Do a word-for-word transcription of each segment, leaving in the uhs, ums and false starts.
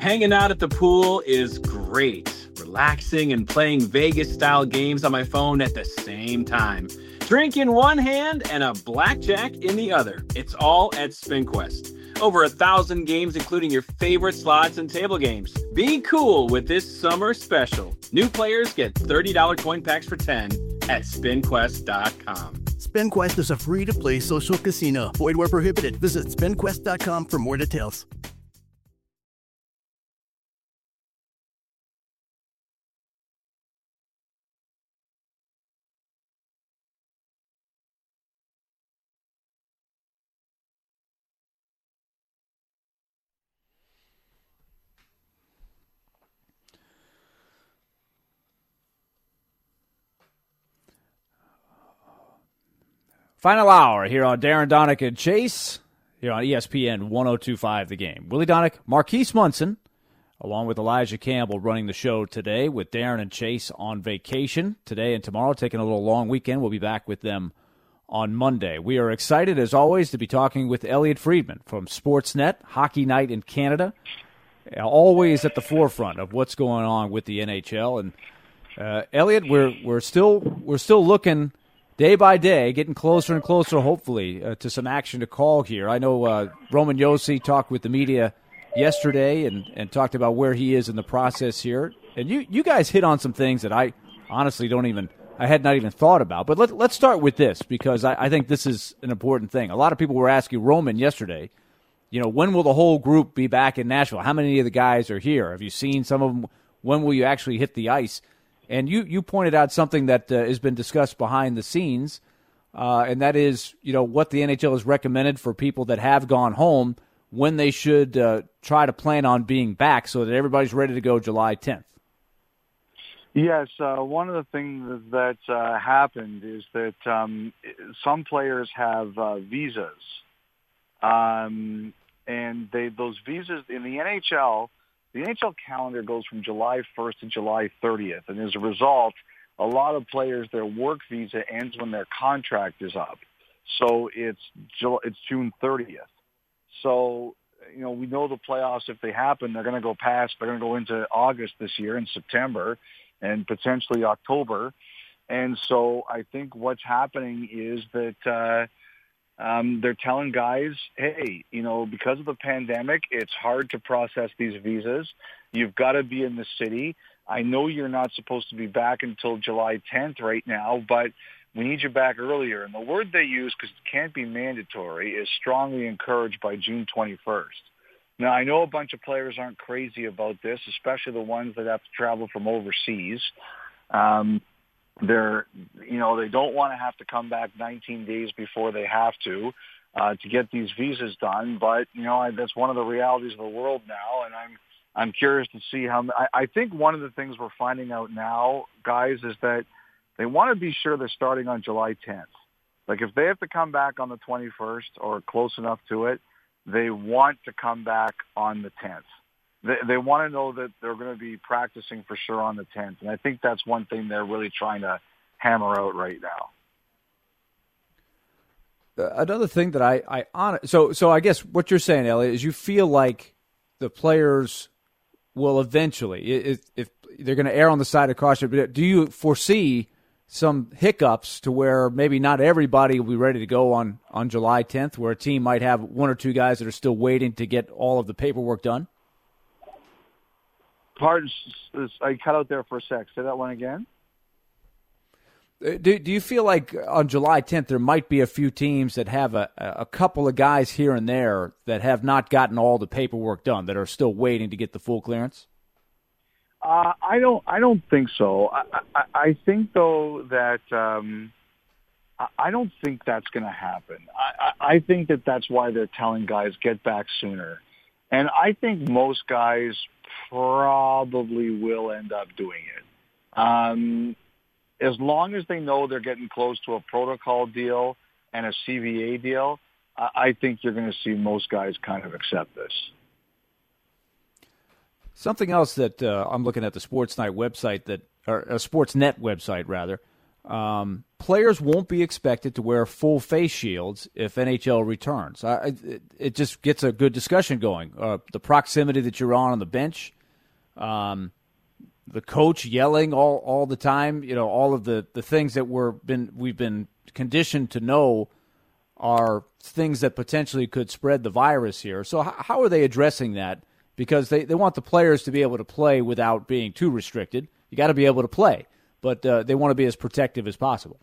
Hanging out at the pool is great. Relaxing and playing Vegas-style games on my phone at the same time. Drink in one hand and a blackjack in the other. It's all at SpinQuest. Over a thousand games, including your favorite slots and table games. Be cool with this summer special. New players get thirty dollars coin packs for ten at spin quest dot com. SpinQuest is a free-to-play social casino. Void where prohibited. Visit spin quest dot com for more details. Final hour here on Darren Donick and Chase, here on E S P N one oh two point five The Game. Willie Donick, Marquise Munson, along with Elijah Campbell running the show today with Darren and Chase on vacation today and tomorrow, taking a little long weekend. We'll be back with them on Monday. We are excited, as always, to be talking with Elliot Friedman from Sportsnet, Hockey Night in Canada, always at the forefront of what's going on with the N H L. And uh, Elliot, we're we're still we're still looking day by day, getting closer and closer, hopefully, uh, to some action to call here. I know uh, Roman Josi talked with the media yesterday and, and talked about where he is in the process here. And you, you guys hit on some things that I honestly don't even – I had not even thought about. But let, let's start with this because I, I think this is an important thing. A lot of people were asking Roman yesterday, you know, when will the whole group be back in Nashville? How many of the guys are here? Have you seen some of them? When will you actually hit the ice? And you, you pointed out something that uh, has been discussed behind the scenes, uh, and that is, you know, what the N H L has recommended for people that have gone home when they should uh, try to plan on being back so that everybody's ready to go July tenth. Yes, uh, one of the things that uh, happened is that um, some players have uh, visas, um, and they those visas in the N H L. The N H L calendar goes from July first to July thirtieth, and as a result, a lot of players, their work visa ends when their contract is up. So it's it's June thirtieth. So, you know, we know the playoffs, if they happen, they're going to go past, they're going to go into August this year and September and potentially October. And so I think what's happening is that uh, Um, they're telling guys, hey, you know, because of the pandemic, it's hard to process these visas. You've got to be in the city. I know you're not supposed to be back until July tenth right now, but we need you back earlier. And the word they use, because it can't be mandatory, is strongly encouraged by June twenty-first. Now, I know a bunch of players aren't crazy about this, especially the ones that have to travel from overseas. Um They're, you know, they don't want to have to come back nineteen days before they have to uh, to get these visas done. But you know, I, that's one of the realities of the world now, and I'm I'm curious to see how. I, I think one of the things we're finding out now, guys, is that they want to be sure they're starting on July tenth. Like if they have to come back on the twenty-first or close enough to it, they want to come back on the tenth. They, they want to know that they're going to be practicing for sure on the tenth, and I think that's one thing they're really trying to hammer out right now. Uh, another thing that I, I on so so I guess what you're saying, Elliot, is you feel like the players will eventually, if, if they're going to err on the side of caution, but do you foresee some hiccups to where maybe not everybody will be ready to go on, on July tenth, where a team might have one or two guys that are still waiting to get all of the paperwork done? Pardon, I cut out there for a sec. Say that one again. Do, do you feel like on July tenth there might be a few teams that have a, a couple of guys here and there that have not gotten all the paperwork done, that are still waiting to get the full clearance? Uh, I don't. I don't think so. I, I, I think though that um, I don't think that's going to happen. I, I think that that's why they're telling guys get back sooner, and I think most guys probably will end up doing it. Um, as long as they know they're getting close to a protocol deal and a C V A deal, I think you're going to see most guys kind of accept this. Something else that uh, I'm looking at the Sportsnet website, that or a Sportsnet website rather, um, players won't be expected to wear full face shields if N H L returns. I, it, it just gets a good discussion going. Uh, the proximity that you're on on the bench, um, the coach yelling all, all the time, you know, all of the, the things that we're been we've been conditioned to know are things that potentially could spread the virus here. So how, how are they addressing that? Because they, they want the players to be able to play without being too restricted. You got to be able to play, but uh, they want to be as protective as possible.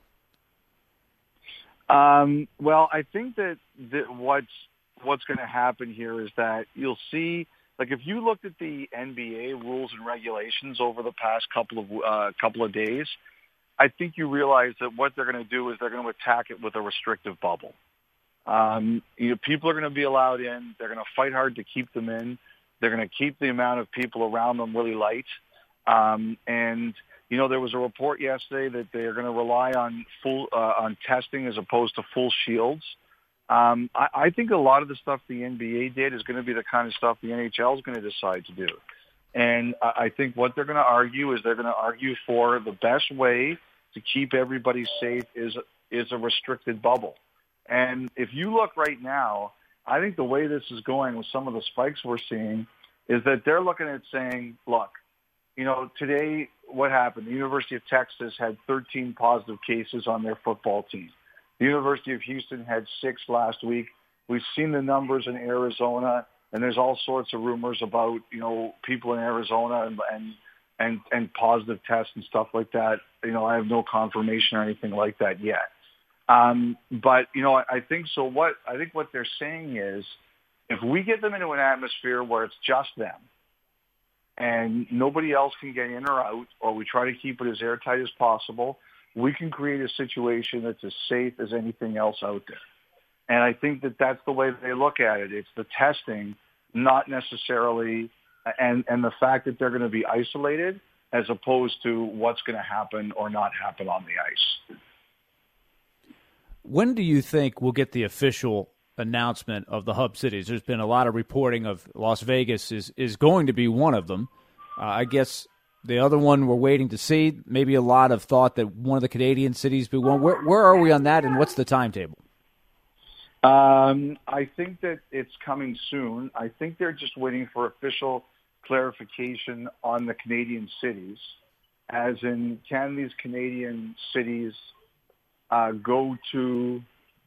Um, well, I think that, that what's what's going to happen here is that you'll see, like if you looked at the N B A rules and regulations over the past couple of uh, couple of days, I think you realize that what they're going to do is they're going to attack it with a restrictive bubble. Um, you know, people are going to be allowed in. They're going to fight hard to keep them in. They're going to keep the amount of people around them really light. Um, and, you know, there was a report yesterday that they're going to rely on full uh, on testing as opposed to full shields. Um, I, I think a lot of the stuff the N B A did is going to be the kind of stuff the N H L is going to decide to do. And I, I think what they're going to argue is they're going to argue for the best way to keep everybody safe is is a restricted bubble. And if you look right now, I think the way this is going with some of the spikes we're seeing is that they're looking at saying, look, you know, today what happened? The University of Texas had thirteen positive cases on their football team. The University of Houston had six last week. We've seen the numbers in Arizona, and there's all sorts of rumors about, you know, people in Arizona and and and, and positive tests and stuff like that. You know, I have no confirmation or anything like that yet. Um, but, you know, I, I think so what I think what they're saying is if we get them into an atmosphere where it's just them and nobody else can get in or out, or we try to keep it as airtight as possible, we can create a situation that's as safe as anything else out there. And I think that that's the way they look at it. It's the testing, not necessarily, and, and the fact that they're going to be isolated as opposed to what's going to happen or not happen on the ice. When do you think we'll get the official announcement of the hub cities? There's been a lot of reporting of Las Vegas is, is going to be one of them. Uh, I guess the other one we're waiting to see. Maybe a lot of thought that one of the Canadian cities be one. Where, where are we on that, and what's the timetable? Um, I think that it's coming soon. I think they're just waiting for official clarification on the Canadian cities, as in can these Canadian cities uh, go to,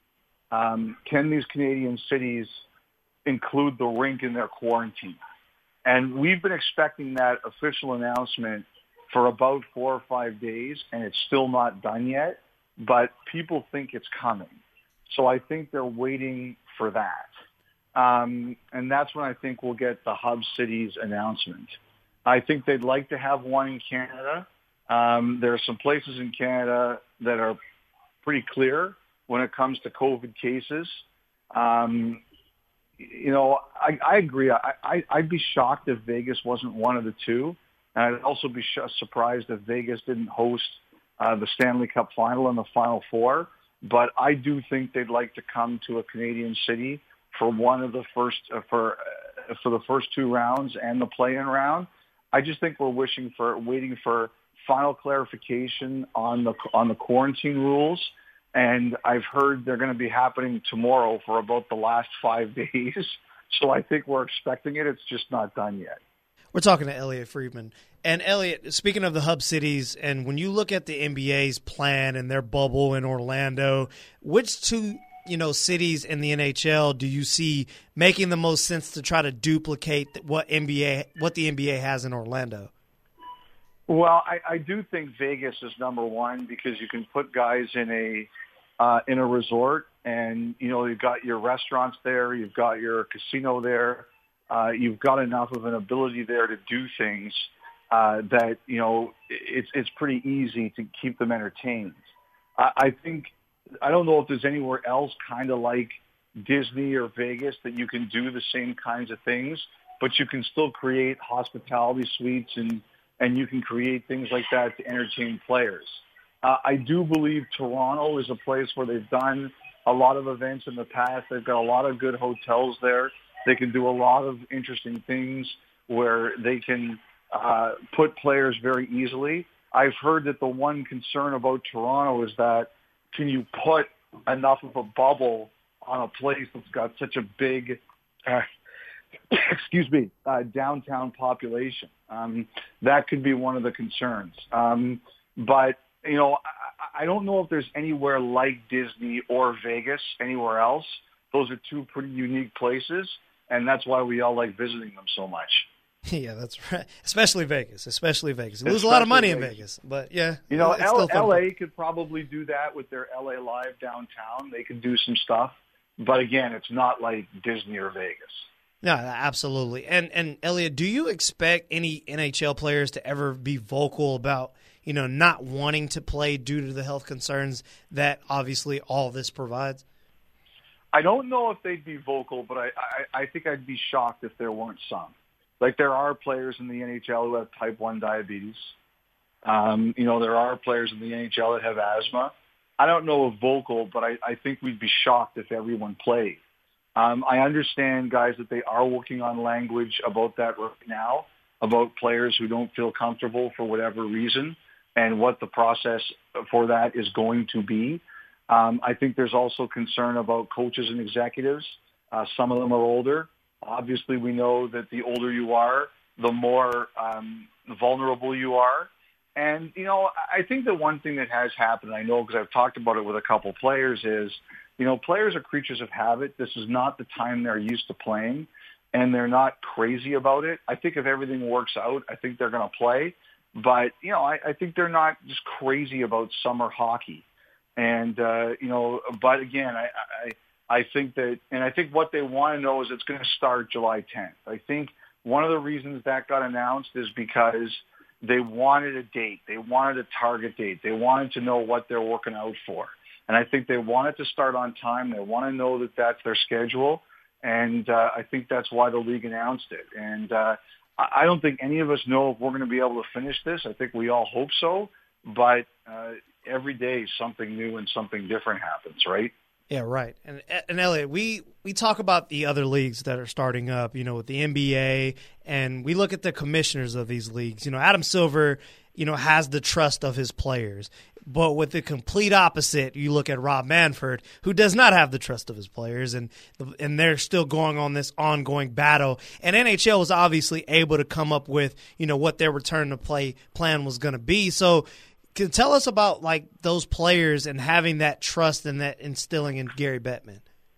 um, can these Canadian cities include the rink in their quarantine? And we've been expecting that official announcement for about four or five days, and it's still not done yet, but people think it's coming. So I think they're waiting for that. Um, and that's when I think we'll get the hub cities announcement. I think they'd like to have one in Canada. Um, there are some places in Canada that are pretty clear when it comes to COVID cases. Um, you know, I, I agree. I, I, I'd be shocked if Vegas wasn't one of the two. And I'd also be sh- surprised if Vegas didn't host uh, the Stanley Cup final and the Final Four. But I do think they'd like to come to a Canadian city for one of the first uh, for uh, for the first two rounds and the play-in round. I just think we're wishing for waiting for final clarification on the on the quarantine rules. And I've heard they're going to be happening tomorrow for about the last five days. So I think we're expecting it. It's just not done yet. We're talking to Elliotte Friedman. And Elliotte, speaking of the hub cities, and when you look at the N B A's plan and their bubble in Orlando, which two, you know, cities in the N H L do you see making the most sense to try to duplicate what N B A, what the N B A has in Orlando? Well, I, I do think Vegas is number one because you can put guys in a uh, in a resort, and you know you've got your restaurants there, you've got your casino there, uh, you've got enough of an ability there to do things uh, that you know it's it's pretty easy to keep them entertained. I, I think I don't know if there's anywhere else kind of like Disney or Vegas that you can do the same kinds of things, but you can still create hospitality suites and and you can create things like that to entertain players. Uh, I do believe Toronto is a place where they've done a lot of events in the past. They've got a lot of good hotels there. They can do a lot of interesting things where they can uh, put players very easily. I've heard that the one concern about Toronto is that can you put enough of a bubble on a place that's got such a big, uh, excuse me, uh, downtown population? Um, that could be one of the concerns. Um, but, you know, I, I don't know if there's anywhere like Disney or Vegas anywhere else. Those are two pretty unique places, and that's why we all like visiting them so much. Yeah, that's right. Especially Vegas. Especially Vegas. You lose Especially a lot of money Vegas. in Vegas, but yeah. You know, L- L A could probably do that with their L A Live downtown. They could do some stuff, but again, it's not like Disney or Vegas. No, absolutely. And and Elliot, do you expect any N H L players to ever be vocal about, you know, not wanting to play due to the health concerns that obviously all this provides? I don't know if they'd be vocal, but I, I, I think I'd be shocked if there weren't some. Like, there are players in the N H L who have type one diabetes. Um, you know, there are players in the N H L that have asthma. I don't know if vocal, but I, I think we'd be shocked if everyone played. Um, I understand, guys, that they are working on language about that right now, about players who don't feel comfortable for whatever reason and what the process for that is going to be. Um, I think there's also concern about coaches and executives. Uh, some of them are older. Obviously, we know that the older you are, the more um, vulnerable you are. And, you know, I think the one thing that has happened, I know because I've talked about it with a couple players, is, you know, players are creatures of habit. This is not the time they're used to playing, and they're not crazy about it. I think if everything works out, I think they're going to play. But, you know, I, I think they're not just crazy about summer hockey. And, uh, you know, but again, I, I I think that, and I think what they want to know is it's going to start July tenth. I think one of the reasons that got announced is because they wanted a date. They wanted a target date. They wanted to know what they're working out for. And I think they want it to start on time. They want to know that that's their schedule. And uh, I think that's why the league announced it. And uh, I don't think any of us know if we're going to be able to finish this. I think we all hope so. But uh, every day something new and something different happens, right? Yeah, right. And and Elliot, we, we talk about the other leagues that are starting up, you know, with the N B A, and we look at the commissioners of these leagues. You know, Adam Silver, you know, has the trust of his players. But with the complete opposite, you look at Rob Manfred, who does not have the trust of his players, and and they're still going on this ongoing battle. And N H L was obviously able to come up with, you know, what their return to play plan was going to be. So, can tell us about like those players and having that trust and that instilling in Gary Bettman.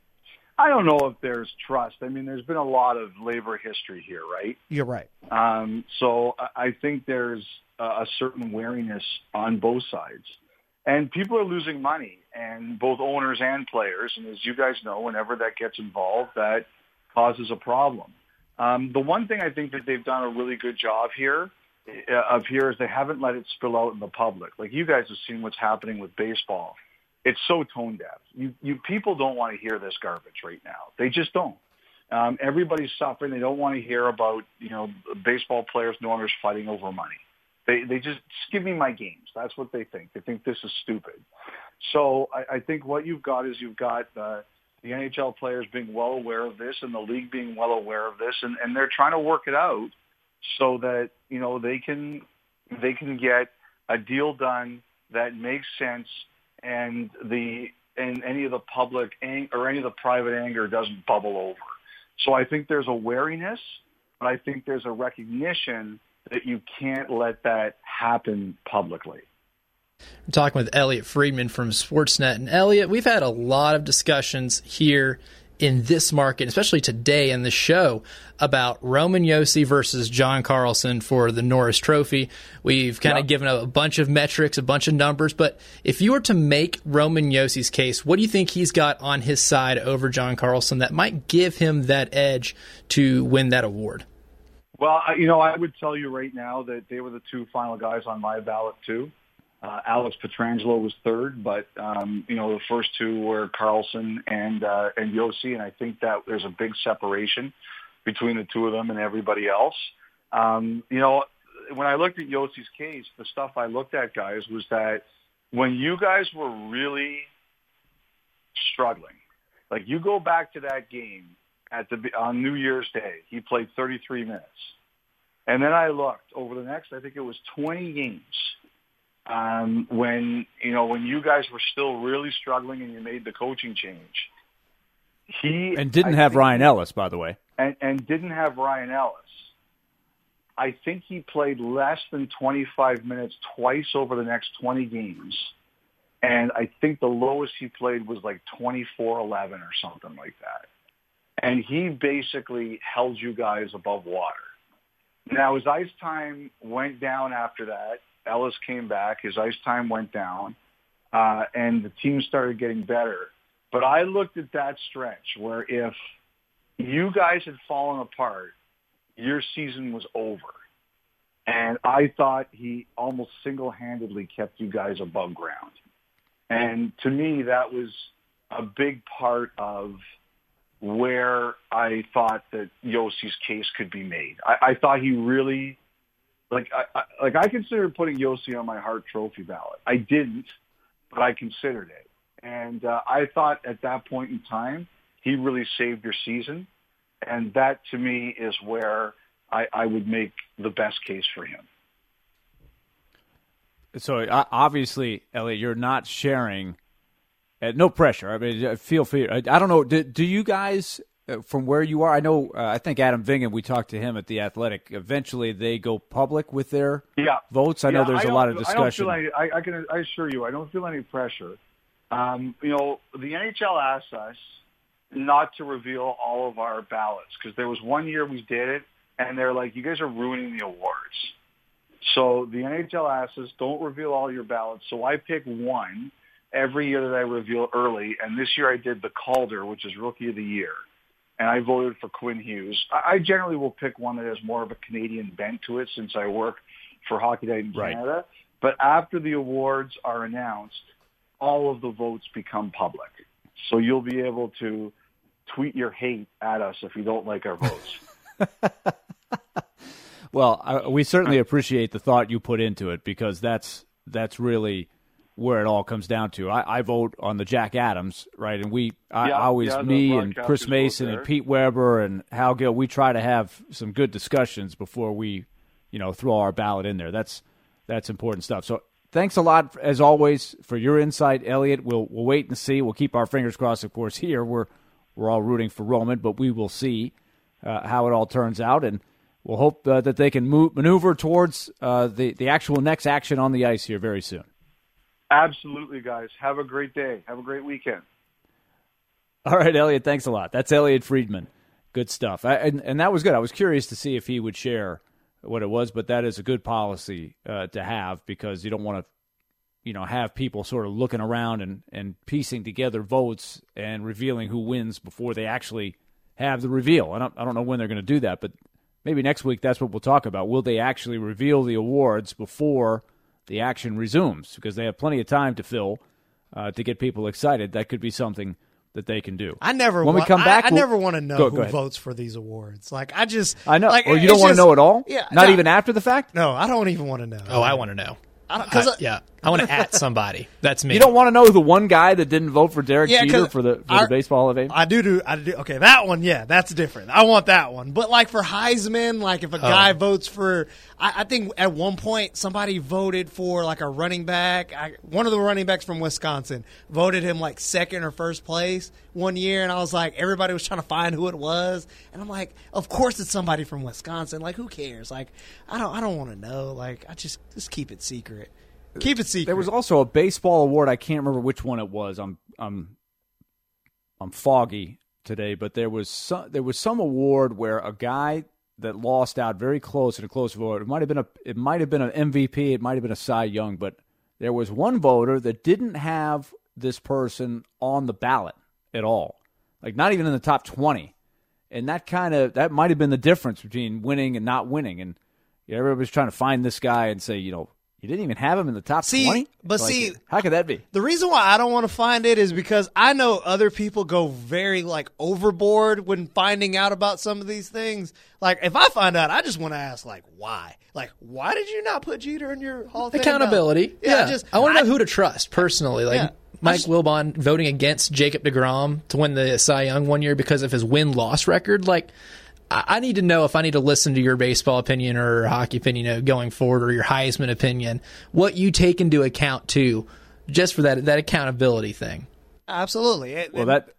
I don't know if there's trust. I mean, there's been a lot of labor history here, right? You're right. Um, so I think there's a certain wariness on both sides. And people are losing money, and both owners and players. And as you guys know, whenever that gets involved, that causes a problem. Um, the one thing I think that they've done a really good job here of here is they haven't let it spill out in the public. Like, you guys have seen what's happening with baseball. It's so tone deaf. You, you people don't want to hear this garbage right now. They just don't. Um, everybody's suffering. They don't want to hear about, you know, baseball players and owners fighting over money. They they just, just give me my games. That's what they think. They think this is stupid. So I, I think what you've got is you've got uh, the N H L players being well aware of this and the league being well aware of this, and, and they're trying to work it out so that, you know, they can they can get a deal done that makes sense, and the and any of the public ang- or any of the private anger doesn't bubble over. So I think there's a wariness, but I think there's a recognition that you can't let that happen publicly. I'm talking with Elliot Friedman from Sportsnet. And Elliot, we've had a lot of discussions here in this market, especially today in the show, about Roman Josi versus John Carlson for the Norris Trophy. We've kind of yeah. given a, a bunch of metrics, a bunch of numbers, but if you were to make Roman Josi's case, what do you think he's got on his side over John Carlson that might give him that edge to win that award? Well, you know, I would tell you right now that they were the two final guys on my ballot, too. Uh, Alex Pietrangelo was third, but, um, you know, the first two were Carlson and uh, and Josi, and I think that there's a big separation between the two of them and everybody else. Um, you know, when I looked at Josi's case, the stuff I looked at, guys, was that when you guys were really struggling, like you go back to that game at the on New Year's Day, he played thirty-three minutes. And then I looked over the next, I think it was twenty games. um, when, you know, when you guys were still really struggling and you made the coaching change. He And didn't I have think- Ryan Ellis, by the way. And, and didn't have Ryan Ellis. I think he played less than twenty-five minutes twice over the next twenty games. And I think the lowest he played was like twenty-four eleven or something like that. And he basically held you guys above water. Now, his ice time went down after that. Ellis came back. His ice time went down. Uh, and the team started getting better. But I looked at that stretch where if you guys had fallen apart, your season was over. And I thought he almost single-handedly kept you guys above ground. And to me, that was a big part of where I thought that Yossi's case could be made. I, I thought he really, like I, I, like I considered putting Yossi on my Hart Trophy ballot. I didn't, but I considered it. And uh, I thought at that point in time, he really saved your season. And that, to me, is where I, I would make the best case for him. So uh, obviously, Elliot, you're not sharing. Uh, no pressure. I mean, feel free. I, I don't know. Do, do you guys, uh, from where you are? I know. Uh, I think Adam Vingan. We talked to him at the Athletic. Eventually, they go public with their yeah. votes. I yeah, know there's I a lot of I don't discussion. feel any, I, I can I assure you, I don't feel any pressure. Um, you know, the N H L asked us not to reveal all of our ballots because there was one year we did it, and they're like, "You guys are ruining the awards." So the N H L asked us, don't reveal all your ballots. So I pick one every year that I reveal early. And this year I did the Calder, which is Rookie of the Year. And I voted for Quinn Hughes. I generally will pick one that has more of a Canadian bent to it since I work for Hockey Night in Right. Canada. But after the awards are announced, all of the votes become public. So you'll be able to tweet your hate at us if you don't like our votes. Well, I, we certainly appreciate the thought you put into it because that's that's really where it all comes down to. I, I vote on the Jack Adams, right? And we, I Yeah, always, yeah, the me and broadcasters Chris vote Mason there. and Pete Weber and Hal Gill, we try to have some good discussions before we, you know, throw our ballot in there. That's that's important stuff. So thanks a lot, as always, for your insight, Elliot. We'll we'll wait and see. We'll keep our fingers crossed, of course. Here we're we're all rooting for Roman, but we will see uh, how it all turns out, and we'll hope uh, that they can move, maneuver towards uh, the, the actual next action on the ice here very soon. Absolutely, guys. Have a great day. Have a great weekend. All right, Elliot, thanks a lot. That's Elliot Friedman. Good stuff. I, and, and that was good. I was curious to see if he would share what it was, but that is a good policy uh, to have because you don't want to, you know, have people sort of looking around and, and piecing together votes and revealing who wins before they actually have the reveal. I don't, I don't know when they're going to do that, but maybe next week that's what we'll talk about. Will they actually reveal the awards before the action resumes? Because they have plenty of time to fill uh, to get people excited. That could be something that they can do. I never when wa- we come back, I, I we'll, never want to know go, who go ahead. votes for these awards. Like I just I know. Like, Or you it's don't want to just- know at all? Yeah, Not no, even after the fact? No, I don't even want to know. Oh, I want to know. I don't, cause I- yeah, I want to at somebody. That's me. You don't want to know the one guy that didn't vote for Derek Yeah, Jeter 'cause for the for our- the Baseball Hall of Fame? I do do I do okay, that one, yeah, that's different. I want that one. But like for Heisman, like if a guy votes for I, I think at one point somebody voted for like a running back. I, one of the running backs from Wisconsin voted him like second or first place one year, and I was like, everybody was trying to find who it was, and I'm like, of course it's somebody from Wisconsin. Like who cares? Like I don't I don't want to know. Like I just just keep it secret. Keep it secret. There was also a baseball award. I can't remember which one it was. I'm I'm I'm foggy today, but there was some there was some award where a guy that lost out very close in a close vote. It might have been a it might have been an M V P. It might have been a Cy Young, but there was one voter that didn't have this person on the ballot at all, like not even in the top twenty. And that kind of that might have been the difference between winning and not winning. And you know, everybody's trying to find this guy and say, you know, you didn't even have him in the top See, twenty? but Like, see- how could that be? The reason why I don't want to find it is because I know other people go very like overboard when finding out about some of these things. Like if I find out, I just want to ask like why? Like why did you not put Jeter in your Hall of Fame Accountability. ballot? Yeah, I just I want to I- know who to trust personally. Like Yeah. Mike just- Wilbon voting against Jacob deGrom to win the Cy Young one year because of his win-loss record. Like, I, I need to know if I need to listen to your baseball opinion or hockey opinion, you know, going forward, or your Heisman opinion, what you take into account too, just for that that accountability thing. Absolutely. It, well, that.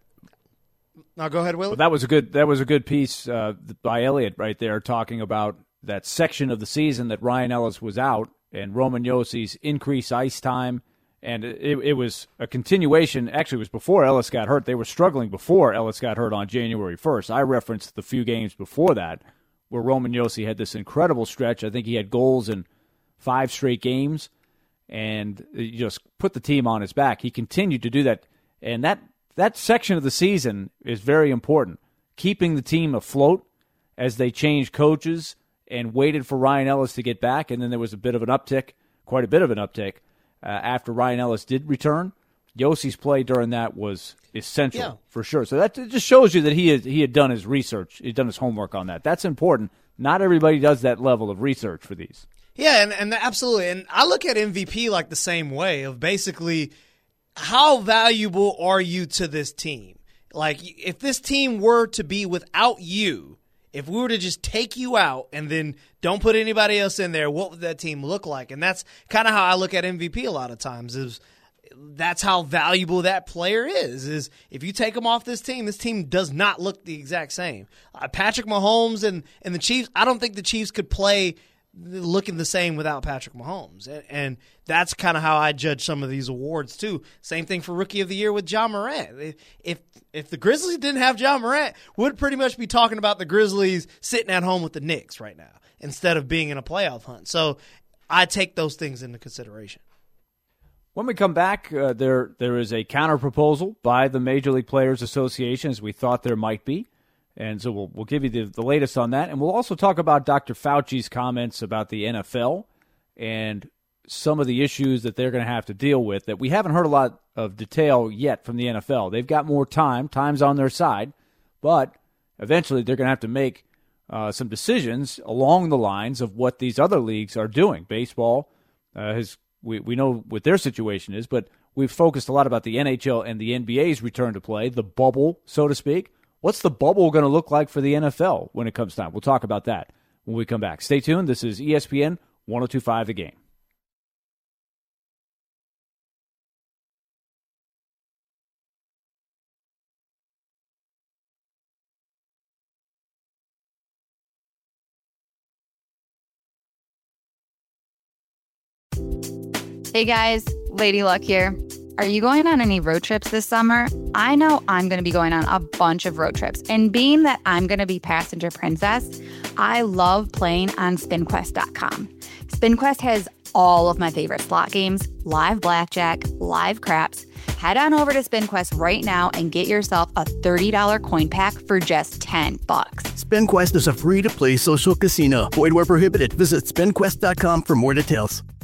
Now go ahead, Will. Well, that was a good. That was a good piece uh, by Elliot right there, talking about that section of the season that Ryan Ellis was out, and Roman Yossi's increased ice time, and it, it was a continuation. Actually, it was before Ellis got hurt. They were struggling before Ellis got hurt on January first. I referenced the few games before that where Roman Josi had this incredible stretch. I think he had goals in five straight games, and he just put the team on his back. He continued to do that, and that that section of the season is very important, keeping the team afloat as they changed coaches and waited for Ryan Ellis to get back, and then there was a bit of an uptick, quite a bit of an uptick, uh, after Ryan Ellis did return. Yossi's play during that was essential, yeah. for sure. So that just shows you that he had, he had done his research, he had done his homework on that. That's important. Not everybody does that level of research for these. Yeah, and, and absolutely. And I look at M V P like the same way, of basically how valuable are you to this team? Like, if this team were to be without you, if we were to just take you out and then don't put anybody else in there, what would that team look like? And that's kind of how I look at M V P a lot of times, is that's how valuable that player is, is if you take him off this team, this team does not look the exact same. Uh, Patrick Mahomes and, and the Chiefs, I don't think the Chiefs could play looking the same without Patrick Mahomes. And, and that's kind of how I judge some of these awards too. Same thing for Rookie of the Year with Ja Morant. If if the Grizzlies didn't have Ja Morant, we'd pretty much be talking about the Grizzlies sitting at home with the Knicks right now instead of being in a playoff hunt. So I take those things into consideration. When we come back, uh, there there is a counter-proposal by the Major League Players Association, as we thought there might be. And so we'll we'll give you the, the latest on that. And we'll also talk about Doctor Fauci's comments about the N F L and some of the issues that they're going to have to deal with that we haven't heard a lot of detail yet from the N F L. They've got more time. Time's on their side. But eventually they're going to have to make uh, some decisions along the lines of what these other leagues are doing. Baseball uh, has we, we know what their situation is, but we've focused a lot about the N H L and the N B A's return to play, the bubble, so to speak. What's the bubble going to look like for the N F L when it comes time? We'll talk about that when we come back. Stay tuned. This is E S P N one oh two point five The Game. Hey guys, Lady Luck here. Are you going on any road trips this summer? I know I'm going to be going on a bunch of road trips. And being that I'm going to be passenger princess, I love playing on spin quest dot com. SpinQuest has all of my favorite slot games, live blackjack, live craps. Head on over to SpinQuest right now and get yourself a thirty dollars coin pack for just ten bucks. SpinQuest is a free-to-play social casino. Void where prohibited. Visit spin quest dot com for more details.